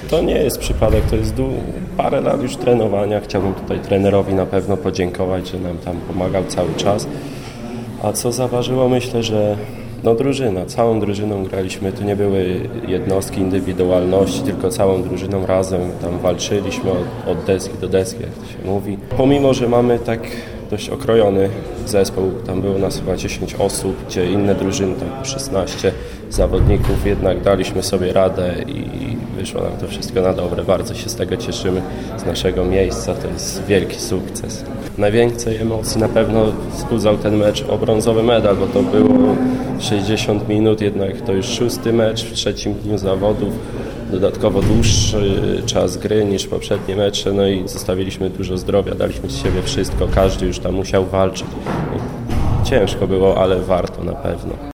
To nie jest przypadek, to jest parę lat już trenowania. Chciałbym tutaj trenerowi na pewno podziękować, że nam tam pomagał cały czas. A co zaważyło? Myślę, że drużyna, całą drużyną graliśmy. Tu nie były jednostki, indywidualności, tylko całą drużyną razem tam walczyliśmy od deski do deski, jak to się mówi. Pomimo, że mamy tak dość okrojony zespół, tam było nas chyba 10 osób, gdzie inne drużyny, tam 16 zawodników, jednak daliśmy sobie radę i wyszło nam to wszystko na dobre. Bardzo się z tego cieszymy, z naszego miejsca, to jest wielki sukces. Najwięcej emocji na pewno wzbudzał ten mecz o brązowy medal, bo to było 60 minut, jednak to już 6. mecz w 3. dniu zawodów. Dodatkowo dłuższy czas gry niż poprzednie mecze, no i zostawiliśmy dużo zdrowia, daliśmy z siebie wszystko, każdy już tam musiał walczyć. Ciężko było, ale warto na pewno.